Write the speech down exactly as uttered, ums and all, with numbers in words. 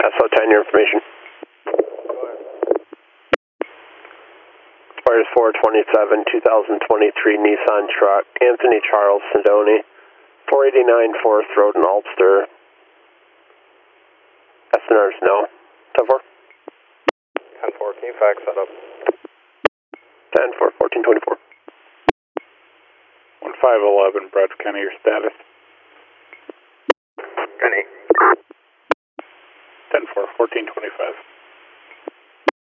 S O ten, your information. Expires four twenty-seven, two thousand twenty-three Nissan truck, Anthony Charles Sindoni, four eighty-nine Forest Road in Ulster. S N R's no. ten four. ten four, can you fax that up? ten four, fourteen twenty-four. one five eleven, Bradford County, your status? Penny. ten four, fourteen twenty-five.